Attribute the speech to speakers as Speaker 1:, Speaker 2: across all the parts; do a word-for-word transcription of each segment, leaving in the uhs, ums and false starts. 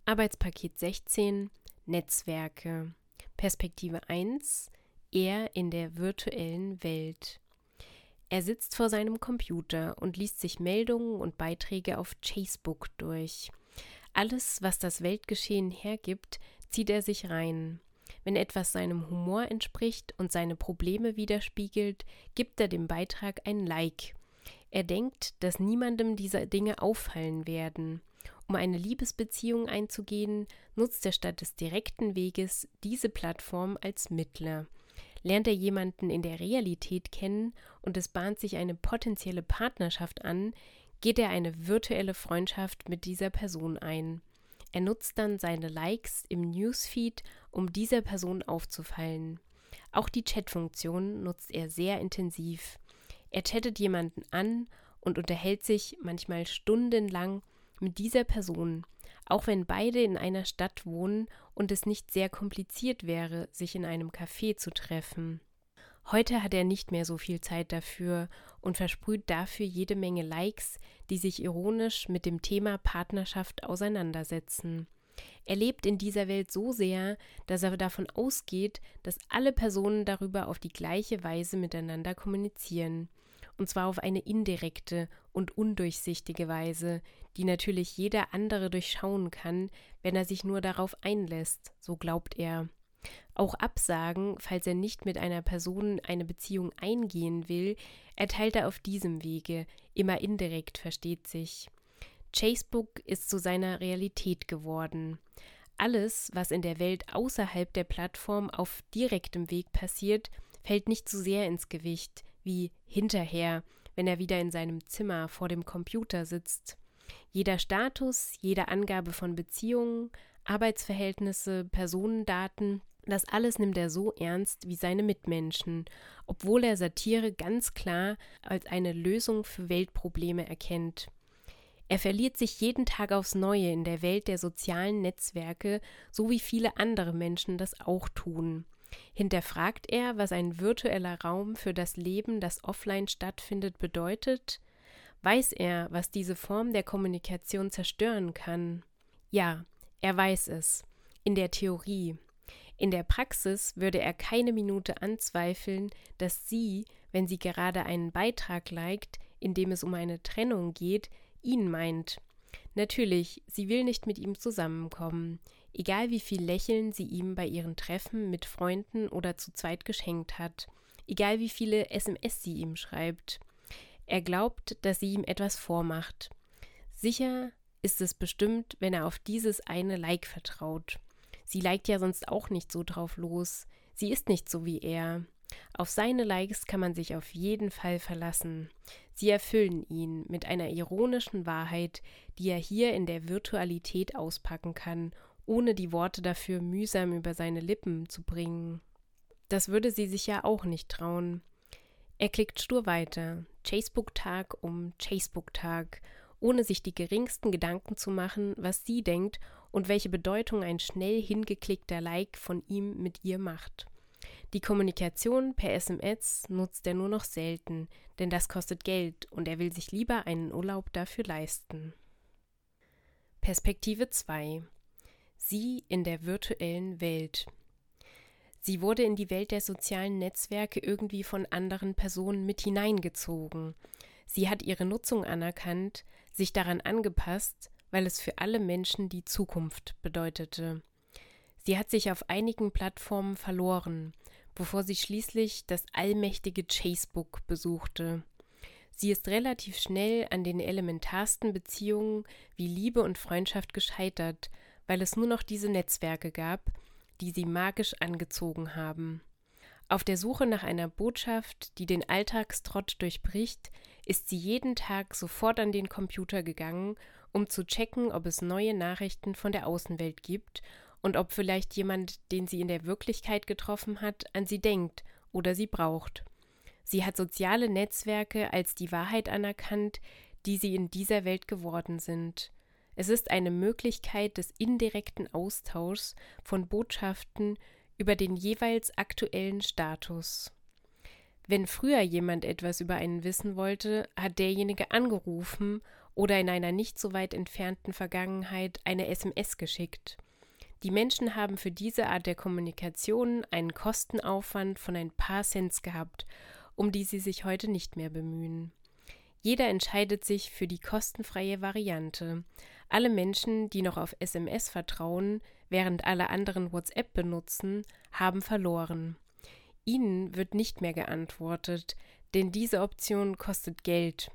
Speaker 1: Arbeitspaket sechzehn, Netzwerke. Perspektive eins, er in der virtuellen Welt. Er sitzt vor seinem Computer und liest sich Meldungen und Beiträge auf Facebook durch. Alles, was das Weltgeschehen hergibt, zieht er sich rein. Wenn etwas seinem Humor entspricht und seine Probleme widerspiegelt, gibt er dem Beitrag ein Like. Er denkt, dass niemandem diese Dinge auffallen werden. Um eine Liebesbeziehung einzugehen, nutzt er statt des direkten Weges diese Plattform als Mittler. Lernt er jemanden in der Realität kennen und es bahnt sich eine potenzielle Partnerschaft an, geht er eine virtuelle Freundschaft mit dieser Person ein. Er nutzt dann seine Likes im Newsfeed, um dieser Person aufzufallen. Auch die Chatfunktion nutzt er sehr intensiv. Er chattet jemanden an und unterhält sich manchmal stundenlang mit dieser Person, auch wenn beide in einer Stadt wohnen und es nicht sehr kompliziert wäre, sich in einem Café zu treffen. Heute hat er nicht mehr so viel Zeit dafür und versprüht dafür jede Menge Likes, die sich ironisch mit dem Thema Partnerschaft auseinandersetzen. Er lebt in dieser Welt so sehr, dass er davon ausgeht, dass alle Personen darüber auf die gleiche Weise miteinander kommunizieren. Und zwar auf eine indirekte und undurchsichtige Weise, die natürlich jeder andere durchschauen kann, wenn er sich nur darauf einlässt, so glaubt er. Auch Absagen, falls er nicht mit einer Person eine Beziehung eingehen will, erteilt er auf diesem Wege, immer indirekt, versteht sich. Facebook ist zu seiner Realität geworden. Alles, was in der Welt außerhalb der Plattform auf direktem Weg passiert, fällt nicht so sehr ins Gewicht wie hinterher, wenn er wieder in seinem Zimmer vor dem Computer sitzt. Jeder Status, jede Angabe von Beziehungen, Arbeitsverhältnisse, Personendaten, das alles nimmt er so ernst wie seine Mitmenschen, obwohl er Satire ganz klar als eine Lösung für Weltprobleme erkennt. Er verliert sich jeden Tag aufs Neue in der Welt der sozialen Netzwerke, so wie viele andere Menschen das auch tun. Hinterfragt er, was ein virtueller Raum für das Leben, das offline stattfindet, bedeutet? Weiß er, was diese Form der Kommunikation zerstören kann? Ja, er weiß es. In der Theorie. In der Praxis würde er keine Minute anzweifeln, dass sie, wenn sie gerade einen Beitrag liked, in dem es um eine Trennung geht, ihn meint. Natürlich, sie will nicht mit ihm zusammenkommen, egal wie viel Lächeln sie ihm bei ihren Treffen mit Freunden oder zu zweit geschenkt hat, egal wie viele S M S sie ihm schreibt. Er glaubt, dass sie ihm etwas vormacht. Sicher ist es bestimmt, wenn er auf dieses eine Like vertraut. Sie liked ja sonst auch nicht so drauf los. Sie ist nicht so wie er. Auf seine Likes kann man sich auf jeden Fall verlassen. Sie erfüllen ihn mit einer ironischen Wahrheit, die er hier in der Virtualität auspacken kann, ohne die Worte dafür mühsam über seine Lippen zu bringen. Das würde sie sich ja auch nicht trauen. Er klickt stur weiter, Chasebook-Tag um Chasebook-Tag, ohne sich die geringsten Gedanken zu machen, was sie denkt und welche Bedeutung ein schnell hingeklickter Like von ihm mit ihr macht. Die Kommunikation per S M S nutzt er nur noch selten, denn das kostet Geld und er will sich lieber einen Urlaub dafür leisten. Perspektive zwei. Sie in der virtuellen Welt. Sie wurde in die Welt der sozialen Netzwerke irgendwie von anderen Personen mit hineingezogen. Sie hat ihre Nutzung anerkannt, sich daran angepasst, weil es für alle Menschen die Zukunft bedeutete. Sie hat sich auf einigen Plattformen verloren, bevor sie schließlich das allmächtige Chasebook besuchte. Sie ist relativ schnell an den elementarsten Beziehungen wie Liebe und Freundschaft gescheitert, weil es nur noch diese Netzwerke gab, die sie magisch angezogen haben. Auf der Suche nach einer Botschaft, die den Alltagstrott durchbricht, ist sie jeden Tag sofort an den Computer gegangen, um zu checken, ob es neue Nachrichten von der Außenwelt gibt und ob vielleicht jemand, den sie in der Wirklichkeit getroffen hat, an sie denkt oder sie braucht. Sie hat soziale Netzwerke als die Wahrheit anerkannt, die sie in dieser Welt geworden sind. Es ist eine Möglichkeit des indirekten Austauschs von Botschaften über den jeweils aktuellen Status. Wenn früher jemand etwas über einen wissen wollte, hat derjenige angerufen oder in einer nicht so weit entfernten Vergangenheit eine S M S geschickt. Die Menschen haben für diese Art der Kommunikation einen Kostenaufwand von ein paar Cents gehabt, um die sie sich heute nicht mehr bemühen. Jeder entscheidet sich für die kostenfreie Variante. Alle Menschen, die noch auf S M S vertrauen, während alle anderen WhatsApp benutzen, haben verloren. Ihnen wird nicht mehr geantwortet, denn diese Option kostet Geld.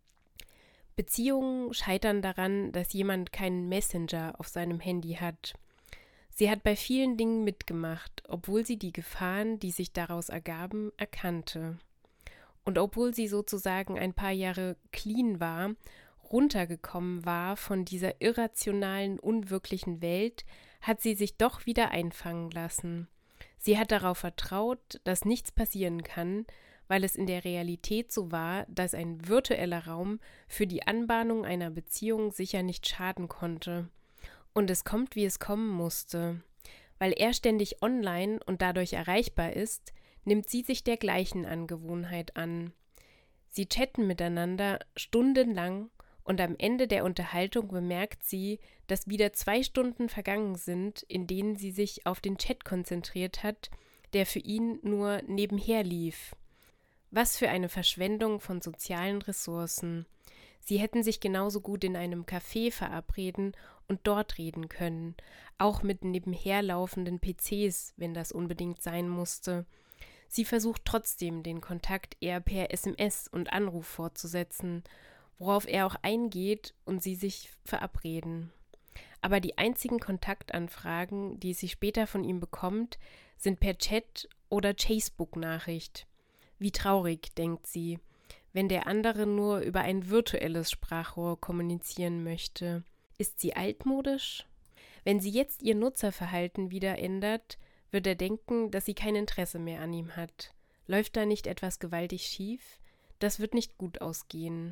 Speaker 1: Beziehungen scheitern daran, dass jemand keinen Messenger auf seinem Handy hat. Sie hat bei vielen Dingen mitgemacht, obwohl sie die Gefahren, die sich daraus ergaben, erkannte. Und obwohl sie sozusagen ein paar Jahre clean war, runtergekommen war von dieser irrationalen, unwirklichen Welt, hat sie sich doch wieder einfangen lassen. Sie hat darauf vertraut, dass nichts passieren kann, weil es in der Realität so war, dass ein virtueller Raum für die Anbahnung einer Beziehung sicher nicht schaden konnte. Und es kommt, wie es kommen musste. Weil er ständig online und dadurch erreichbar ist, nimmt sie sich der gleichen Angewohnheit an. Sie chatten miteinander stundenlang und am Ende der Unterhaltung bemerkt sie, dass wieder zwei Stunden vergangen sind, in denen sie sich auf den Chat konzentriert hat, der für ihn nur nebenher lief. Was für eine Verschwendung von sozialen Ressourcen. Sie hätten sich genauso gut in einem Café verabreden und dort reden können, auch mit nebenher laufenden P Cs, wenn das unbedingt sein musste. Sie versucht trotzdem, den Kontakt eher per S M S und Anruf fortzusetzen, worauf er auch eingeht und sie sich verabreden. Aber die einzigen Kontaktanfragen, die sie später von ihm bekommt, sind per Chat oder Facebook-Nachricht. Wie traurig, denkt sie, wenn der andere nur über ein virtuelles Sprachrohr kommunizieren möchte. Ist sie altmodisch? Wenn sie jetzt ihr Nutzerverhalten wieder ändert, wird er denken, dass sie kein Interesse mehr an ihm hat. Läuft da nicht etwas gewaltig schief? Das wird nicht gut ausgehen.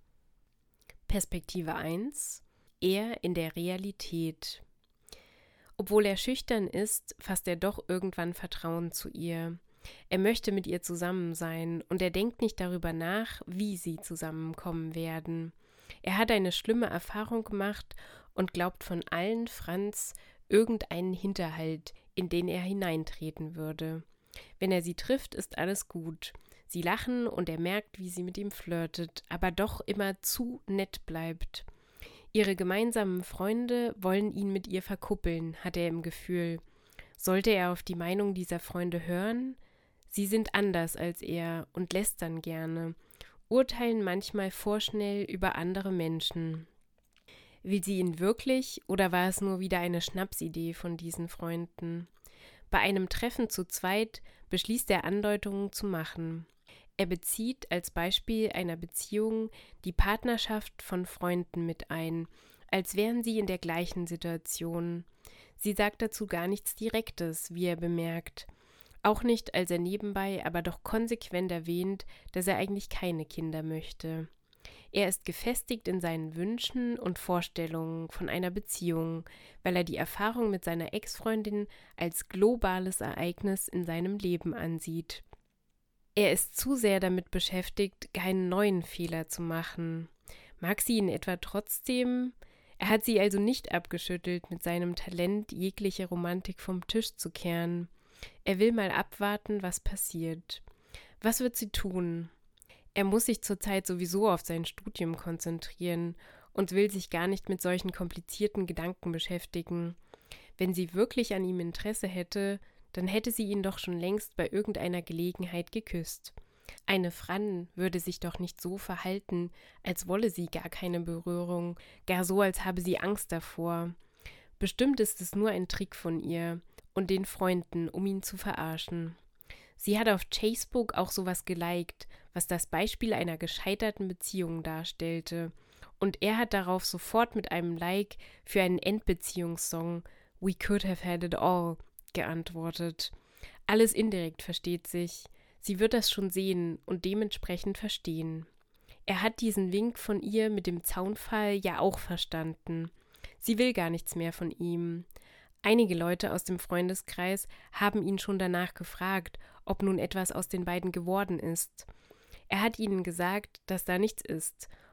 Speaker 1: Perspektive eins. Er in der Realität. Obwohl er schüchtern ist, fasst er doch irgendwann Vertrauen zu ihr. Er möchte mit ihr zusammen sein und er denkt nicht darüber nach, wie sie zusammenkommen werden. Er hat eine schlimme Erfahrung gemacht und glaubt von allen Franz irgendeinen Hinterhalt, in den er hineintreten würde. Wenn er sie trifft, ist alles gut. Sie lachen und er merkt, wie sie mit ihm flirtet, aber doch immer zu nett bleibt. Ihre gemeinsamen Freunde wollen ihn mit ihr verkuppeln, hat er im Gefühl. Sollte er auf die Meinung dieser Freunde hören? Sie sind anders als er und lästern gerne, urteilen manchmal vorschnell über andere Menschen. Will sie ihn wirklich oder war es nur wieder eine Schnapsidee von diesen Freunden? Bei einem Treffen zu zweit beschließt er, Andeutungen zu machen. Er bezieht als Beispiel einer Beziehung die Partnerschaft von Freunden mit ein, als wären sie in der gleichen Situation. Sie sagt dazu gar nichts Direktes, wie er bemerkt. Auch nicht, als er nebenbei, aber doch konsequent erwähnt, dass er eigentlich keine Kinder möchte. Er ist gefestigt in seinen Wünschen und Vorstellungen von einer Beziehung, weil er die Erfahrung mit seiner Ex-Freundin als globales Ereignis in seinem Leben ansieht. Er ist zu sehr damit beschäftigt, keinen neuen Fehler zu machen. Mag sie ihn etwa trotzdem? Er hat sie also nicht abgeschüttelt, mit seinem Talent jegliche Romantik vom Tisch zu kehren. Er will mal abwarten, was passiert. Was wird sie tun? Er muss sich zurzeit sowieso auf sein Studium konzentrieren und will sich gar nicht mit solchen komplizierten Gedanken beschäftigen. Wenn sie wirklich an ihm Interesse hätte, dann hätte sie ihn doch schon längst bei irgendeiner Gelegenheit geküsst. Eine Fran würde sich doch nicht so verhalten, als wolle sie gar keine Berührung, gar so, als habe sie Angst davor. Bestimmt ist es nur ein Trick von ihr und den Freunden, um ihn zu verarschen. Sie hat auf Facebook auch sowas geliked, was das Beispiel einer gescheiterten Beziehung darstellte. Und er hat darauf sofort mit einem Like für einen Endbeziehungssong We Could Have Had It All geantwortet. Alles indirekt, versteht sich. Sie wird das schon sehen und dementsprechend verstehen. Er hat diesen Wink von ihr mit dem Zaunpfahl ja auch verstanden. Sie will gar nichts mehr von ihm. Einige Leute aus dem Freundeskreis haben ihn schon danach gefragt, ob nun etwas aus den beiden geworden ist. Er hat ihnen gesagt, dass da nichts ist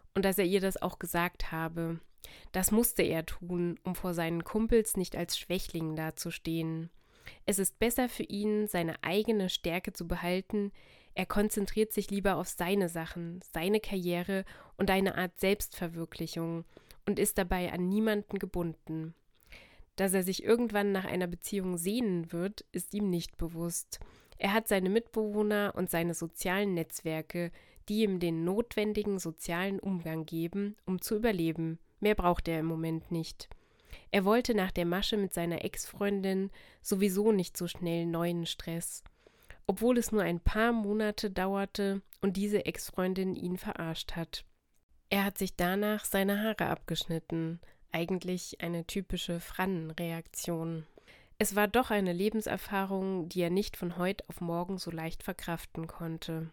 Speaker 1: und dass er ihr das auch gesagt habe. Das musste er tun, um vor seinen Kumpels nicht als Schwächling dazustehen. Es ist besser für ihn, seine eigene Stärke zu behalten. Er konzentriert sich lieber auf seine Sachen, seine Karriere und eine Art Selbstverwirklichung und ist dabei an niemanden gebunden. Dass er sich irgendwann nach einer Beziehung sehnen wird, ist ihm nicht bewusst. Er hat seine Mitbewohner und seine sozialen Netzwerke, die ihm den notwendigen sozialen Umgang geben, um zu überleben. Mehr braucht er im Moment nicht. Er wollte nach der Masche mit seiner Ex-Freundin sowieso nicht so schnell neuen Stress, obwohl es nur ein paar Monate dauerte und diese Ex-Freundin ihn verarscht hat. Er hat sich danach seine Haare abgeschnitten, eigentlich eine typische Frannen-Reaktion. Es war doch eine Lebenserfahrung, die er nicht von heute auf morgen so leicht verkraften konnte.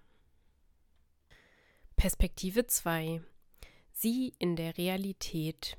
Speaker 1: Perspektive zwei. Sie in der Realität.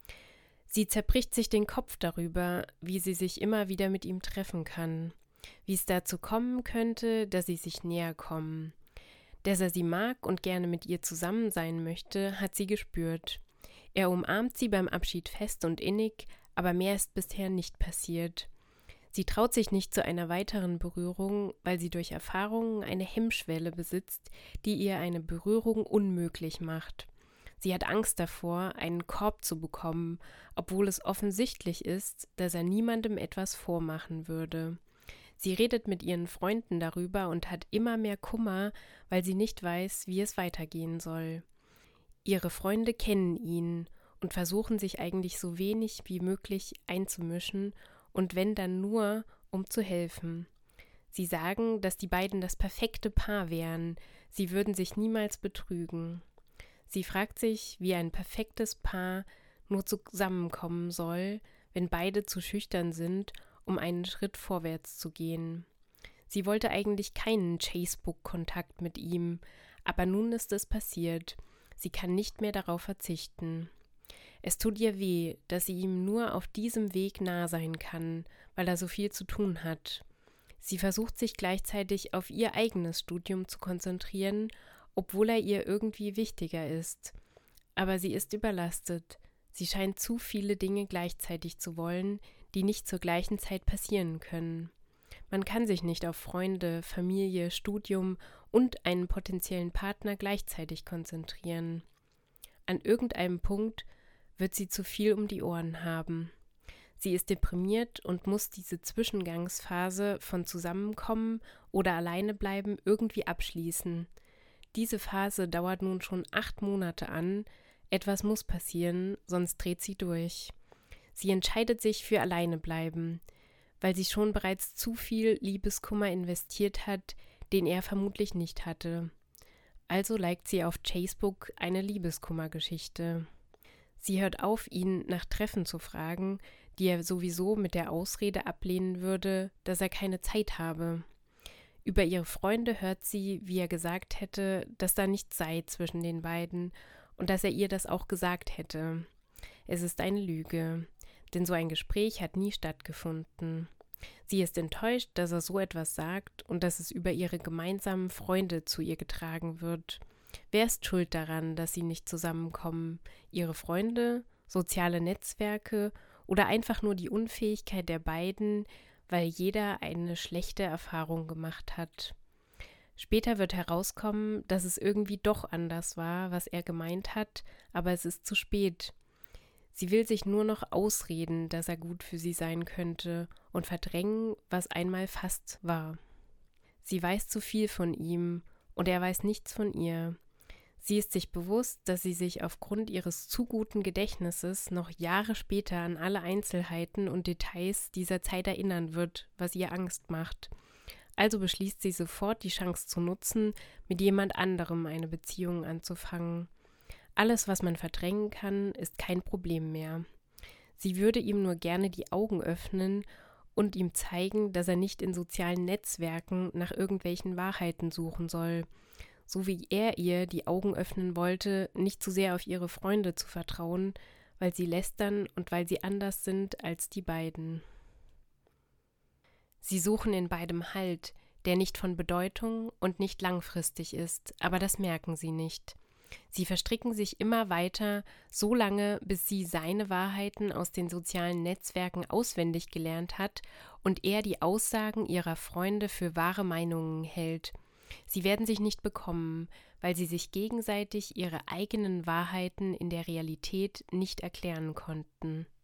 Speaker 1: Sie zerbricht sich den Kopf darüber, wie sie sich immer wieder mit ihm treffen kann, wie es dazu kommen könnte, dass sie sich näher kommen. Dass er sie mag und gerne mit ihr zusammen sein möchte, hat sie gespürt. Er umarmt sie beim Abschied fest und innig, aber mehr ist bisher nicht passiert. Sie traut sich nicht zu einer weiteren Berührung, weil sie durch Erfahrungen eine Hemmschwelle besitzt, die ihr eine Berührung unmöglich macht. Sie hat Angst davor, einen Korb zu bekommen, obwohl es offensichtlich ist, dass er niemandem etwas vormachen würde. Sie redet mit ihren Freunden darüber und hat immer mehr Kummer, weil sie nicht weiß, wie es weitergehen soll. Ihre Freunde kennen ihn und versuchen sich eigentlich so wenig wie möglich einzumischen und wenn dann nur, um zu helfen. Sie sagen, dass die beiden das perfekte Paar wären, sie würden sich niemals betrügen. Sie fragt sich, wie ein perfektes Paar nur zusammenkommen soll, wenn beide zu schüchtern sind, um einen Schritt vorwärts zu gehen. Sie wollte eigentlich keinen Facebook-Kontakt mit ihm, aber nun ist es passiert. Sie kann nicht mehr darauf verzichten. Es tut ihr weh, dass sie ihm nur auf diesem Weg nah sein kann, weil er so viel zu tun hat. Sie versucht sich gleichzeitig auf ihr eigenes Studium zu konzentrieren, obwohl er ihr irgendwie wichtiger ist. Aber sie ist überlastet. Sie scheint zu viele Dinge gleichzeitig zu wollen, die nicht zur gleichen Zeit passieren können. Man kann sich nicht auf Freunde, Familie, Studium und einen potenziellen Partner gleichzeitig konzentrieren. An irgendeinem Punkt wird sie zu viel um die Ohren haben. Sie ist deprimiert und muss diese Zwischengangsphase von Zusammenkommen oder alleine bleiben irgendwie abschließen. Diese Phase dauert nun schon acht Monate an. Etwas muss passieren, sonst dreht sie durch. Sie entscheidet sich für alleine bleiben, weil sie schon bereits zu viel Liebeskummer investiert hat, den er vermutlich nicht hatte. Also liked sie auf Facebook eine Liebeskummergeschichte. Sie hört auf, ihn nach Treffen zu fragen, die er sowieso mit der Ausrede ablehnen würde, dass er keine Zeit habe. Über ihre Freunde hört sie, wie er gesagt hätte, dass da nichts sei zwischen den beiden und dass er ihr das auch gesagt hätte. Es ist eine Lüge, denn so ein Gespräch hat nie stattgefunden. Sie ist enttäuscht, dass er so etwas sagt und dass es über ihre gemeinsamen Freunde zu ihr getragen wird. Wer ist schuld daran, dass sie nicht zusammenkommen? Ihre Freunde, soziale Netzwerke oder einfach nur die Unfähigkeit der beiden, weil jeder eine schlechte Erfahrung gemacht hat? Später wird herauskommen, dass es irgendwie doch anders war, was er gemeint hat, aber es ist zu spät. Sie will sich nur noch ausreden, dass er gut für sie sein könnte und verdrängen, was einmal fast war. Sie weiß zu viel von ihm und er weiß nichts von ihr. Sie ist sich bewusst, dass sie sich aufgrund ihres zu guten Gedächtnisses noch Jahre später an alle Einzelheiten und Details dieser Zeit erinnern wird, was ihr Angst macht. Also beschließt sie sofort, die Chance zu nutzen, mit jemand anderem eine Beziehung anzufangen. Alles, was man verdrängen kann, ist kein Problem mehr. Sie würde ihm nur gerne die Augen öffnen und ihm zeigen, dass er nicht in sozialen Netzwerken nach irgendwelchen Wahrheiten suchen soll, so wie er ihr die Augen öffnen wollte, nicht zu sehr auf ihre Freunde zu vertrauen, weil sie lästern und weil sie anders sind als die beiden. Sie suchen in beidem Halt, der nicht von Bedeutung und nicht langfristig ist, aber das merken sie nicht. Sie verstricken sich immer weiter, so lange, bis sie seine Wahrheiten aus den sozialen Netzwerken auswendig gelernt hat und er die Aussagen ihrer Freunde für wahre Meinungen hält. Sie werden sich nicht bekommen, weil sie sich gegenseitig ihre eigenen Wahrheiten in der Realität nicht erklären konnten.